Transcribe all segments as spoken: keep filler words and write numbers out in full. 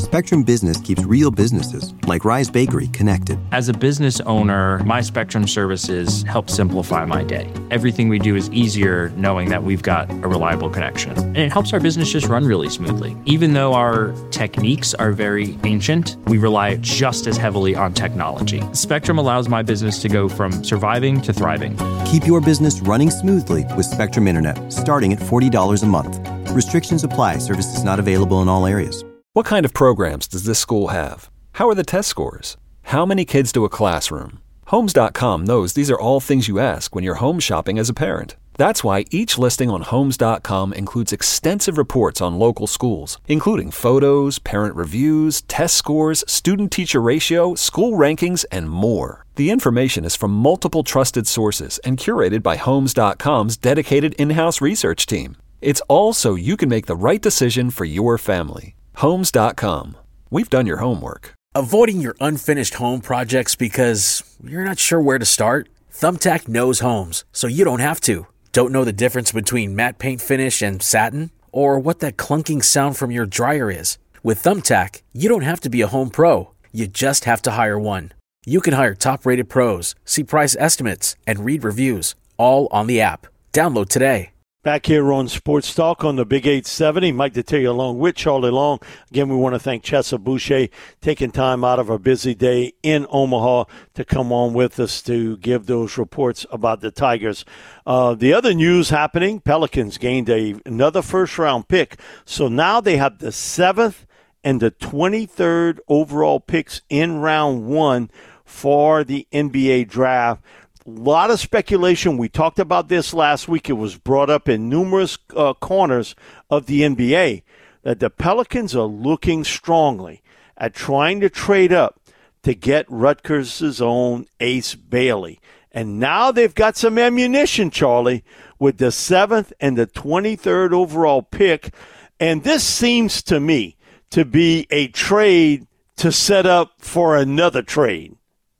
Spectrum Business keeps real businesses, like Rise Bakery, connected. As a business owner, my Spectrum services help simplify my day. Everything we do is easier knowing that we've got a reliable connection. And it helps our business just run really smoothly. Even though our techniques are very ancient, we rely just as heavily on technology. Spectrum allows my business to go from surviving to thriving. Keep your business running smoothly with Spectrum Internet, starting at forty dollars a month. Restrictions apply. Services not available in all areas. What kind of programs does this school have? How are the test scores? How many kids do a classroom? Homes dot com knows these are all things you ask when you're home shopping as a parent. That's why each listing on Homes dot com includes extensive reports on local schools, including photos, parent reviews, test scores, student-teacher ratio, school rankings, and more. The information is from multiple trusted sources and curated by Homes dot com's dedicated in-house research team. It's all so you can make the right decision for your family. Homes dot com. We've done your homework. Avoiding your unfinished home projects because you're not sure where to start? Thumbtack knows homes, so you don't have to. Don't know the difference between matte paint finish and satin? Or what that clunking sound from your dryer is? With Thumbtack, you don't have to be a home pro. You just have to hire one. You can hire top-rated pros, see price estimates, and read reviews, all on the app. Download today. Back here on Sports Talk on the Big eight seventy. Mike Detillier along with Charlie Long. Again, we want to thank Chessa Boucher taking time out of a busy day in Omaha to come on with us to give those reports about the Tigers. Uh, the other news happening, Pelicans gained a, another first-round pick. So now they have the seventh and the twenty-third overall picks in round one for the N B A draft. A lot of speculation. We talked about this last week. It was brought up in numerous uh, corners of the N B A that the Pelicans are looking strongly at trying to trade up to get Rutgers' own Ace Bailey. And now they've got some ammunition, Charlie, with the seventh and the twenty-third overall pick. And this seems to me to be a trade to set up for another trade.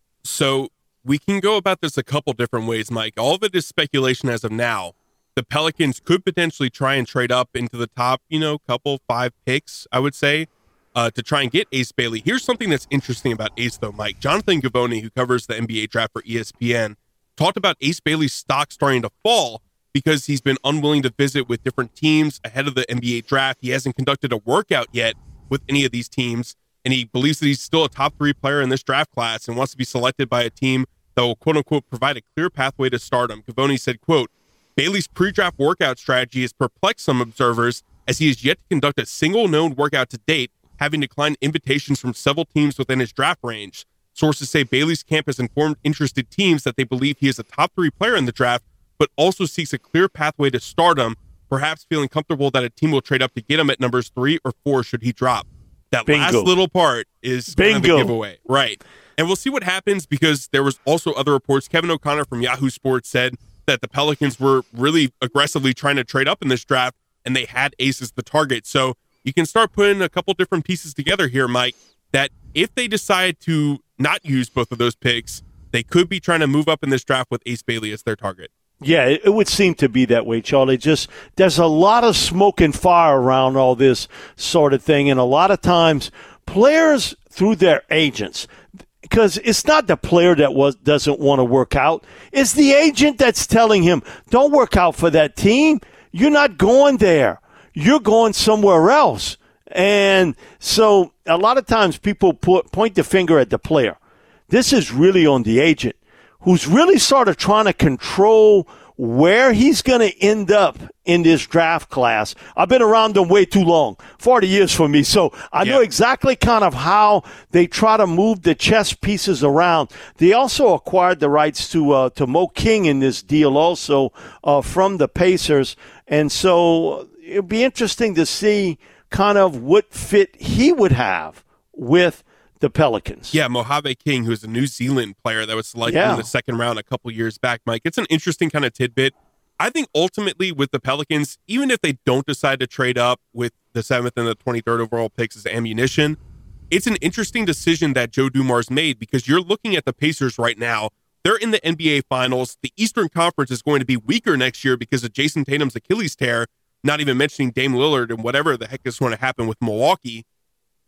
So we can go about this a couple different ways, Mike. All of it is speculation as of now. The Pelicans could potentially try and trade up into the top, you know, couple, five picks, I would say, uh, to try and get Ace Bailey. Here's something that's interesting about Ace, though, Mike. Jonathan Givony, who covers the N B A draft for E S P N, talked about Ace Bailey's stock starting to fall because he's been unwilling to visit with different teams ahead of the N B A draft. He hasn't conducted a workout yet with any of these teams, and he believes that he's still a top three player in this draft class and wants to be selected by a team that will, quote unquote, provide a clear pathway to stardom. Givony said, quote, Bailey's pre-draft workout strategy has perplexed some observers as he has yet to conduct a single known workout to date, having declined invitations from several teams within his draft range. Sources say Bailey's camp has informed interested teams that they believe he is a top three player in the draft, but also seeks a clear pathway to stardom, perhaps feeling comfortable that a team will trade up to get him at numbers three or four should he drop. That Bingo. last little part is kind of a giveaway. Right. And we'll see what happens because there was also other reports. Kevin O'Connor from Yahoo Sports said that the Pelicans were really aggressively trying to trade up in this draft, and they had Ace as the target. So you can start putting a couple different pieces together here, Mike, that if they decide to not use both of those picks, they could be trying to move up in this draft with Ace Bailey as their target. Yeah, it would seem to be that way, Charlie. Just there's a lot of smoke and fire around all this sort of thing, and a lot of times players through their agents, because it's not the player that was doesn't want to work out. It's the agent that's telling him, don't work out for that team. You're not going there. You're going somewhere else. And so a lot of times people put, point the finger at the player. This is really on the agent, who's really sort of trying to control where he's going to end up in this draft class. I've been around them way too long, forty years for me, so I yeah. know exactly kind of how they try to move the chess pieces around. They also acquired the rights to uh, to Mo King in this deal also uh, from the Pacers, and so it'll be interesting to see kind of what fit he would have with the Pelicans. Yeah, Mojave King, who's a New Zealand player that was selected yeah. in the second round a couple years back, Mike. It's an interesting kind of tidbit. I think ultimately with the Pelicans, even if they don't decide to trade up with the seventh and the twenty-third overall picks as ammunition, it's an interesting decision that Joe Dumars made because you're looking at the Pacers right now. They're in the N B A Finals. The Eastern Conference is going to be weaker next year because of Jason Tatum's Achilles tear, not even mentioning Dame Lillard and whatever the heck is going to happen with Milwaukee.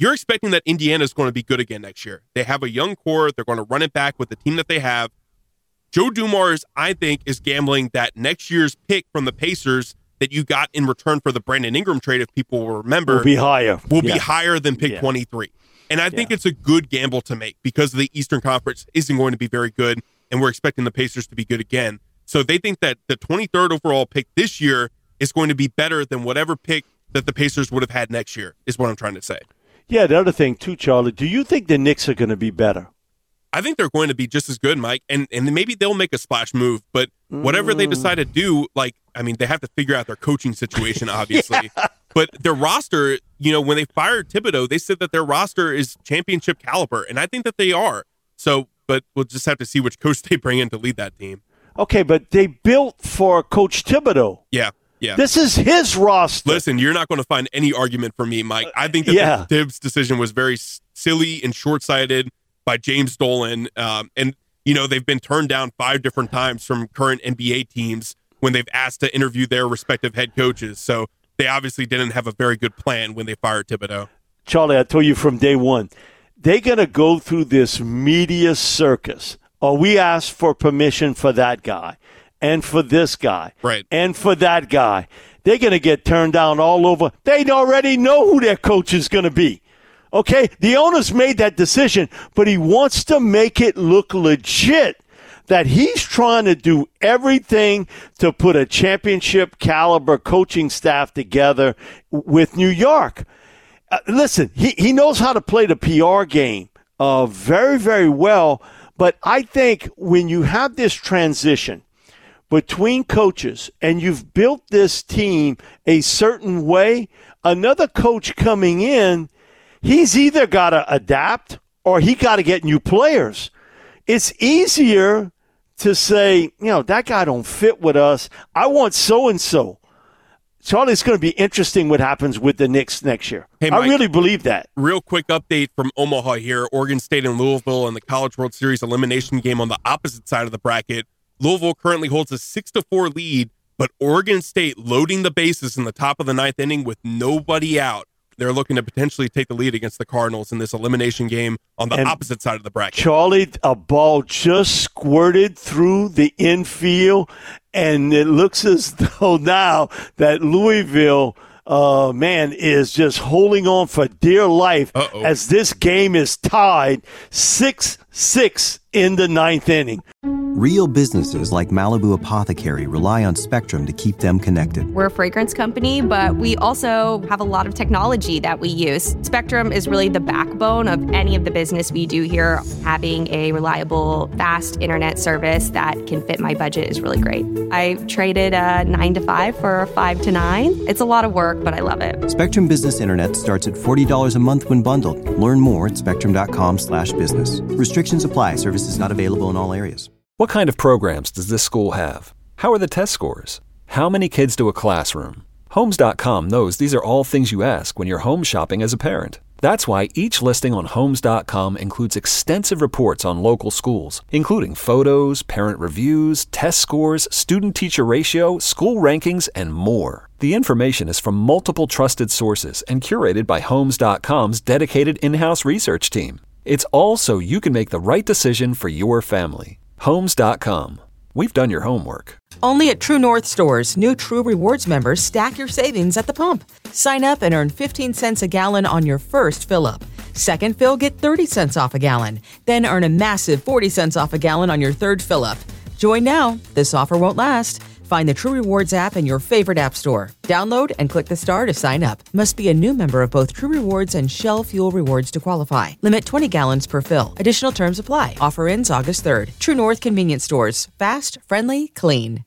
you're expecting that Indiana is going to be good again next year. They have a young core. They're going to run it back with the team that they have. Joe Dumars, I think, is gambling that next year's pick from the Pacers that you got in return for the Brandon Ingram trade, if people will remember, will be higher. Will yeah. be higher than pick yeah. twenty-three. And I think yeah. it's a good gamble to make because the Eastern Conference isn't going to be very good, and we're expecting the Pacers to be good again. So they think that the twenty-third overall pick this year is going to be better than whatever pick that the Pacers would have had next year, is what I'm trying to say. Yeah, the other thing, too, Charlie, do you think the Knicks are going to be better? I think they're going to be just as good, Mike, and and maybe they'll make a splash move, but whatever mm. they decide to do, like, I mean, they have to figure out their coaching situation, obviously. yeah. But their roster, you know, when they fired Thibodeau, they said that their roster is championship caliber, and I think that they are. So, but we'll just have to see which coach they bring in to lead that team. Okay, but they built for Coach Thibodeau. Yeah. Yeah. This is his roster. Listen, you're not going to find any argument from me, Mike. I think that yeah. the Tibbs decision was very silly and short-sighted by James Dolan. Um, and, you know, they've been turned down five different times from current N B A teams when they've asked to interview their respective head coaches. So they obviously didn't have a very good plan when they fired Thibodeau. Charlie, I told you from day one, they're going to go through this media circus. Oh, we asked for permission for that guy and for this guy right. and for that guy. They're going to get turned down all over. They already know who their coach is going to be. Okay, the owner's made that decision, but he wants to make it look legit that he's trying to do everything to put a championship caliber coaching staff together with New York. Uh, listen, he, he knows how to play the P R game uh, very, very well, but I think when you have this transition between coaches and you've built this team a certain way, another coach coming in, he's either got to adapt or he got to get new players. It's easier to say, you know, that guy don't fit with us. I want so-and-so. Charlie, it's going to be interesting what happens with the Knicks next year. Hey, Mike, I really believe that. Real quick update from Omaha here. Oregon State and Louisville in the College World Series elimination game on the opposite side of the bracket. Louisville currently holds a six to four lead, but Oregon State loading the bases in the top of the ninth inning with nobody out. They're looking to potentially take the lead against the Cardinals in this elimination game on the and opposite side of the bracket. Charlie, a ball just squirted through the infield, and it looks as though now that Louisville, uh, man, is just holding on for dear life Uh-oh. as this game is tied six six in the ninth inning. Real businesses like Malibu Apothecary rely on Spectrum to keep them connected. We're a fragrance company, but we also have a lot of technology that we use. Spectrum is really the backbone of any of the business we do here. Having a reliable, fast internet service that can fit my budget is really great. I traded a nine to five for a five to nine. It's a lot of work, but I love it. Spectrum Business Internet starts at forty dollars a month when bundled. Learn more at spectrum.com slash business. Restrictions apply. Services not available in all areas. What kind of programs does this school have? How are the test scores? How many kids do a classroom? Homes dot com knows these are all things you ask when you're home shopping as a parent. That's why each listing on Homes dot com includes extensive reports on local schools, including photos, parent reviews, test scores, student-teacher ratio, school rankings, and more. The information is from multiple trusted sources and curated by Homes dot com's dedicated in-house research team. It's all so you can make the right decision for your family. Homes dot com. We've done your homework. Only at True North stores, new True Rewards members stack your savings at the pump. Sign up and earn fifteen cents a gallon on your first fill-up. Second fill, get thirty cents off a gallon. Then earn a massive forty cents off a gallon on your third fill-up. Join now. This offer won't last. Find the True Rewards app in your favorite app store. Download and click the star to sign up. Must be a new member of both True Rewards and Shell Fuel Rewards to qualify. Limit twenty gallons per fill. Additional terms apply. Offer ends August third. True North Convenience Stores. Fast, friendly, clean.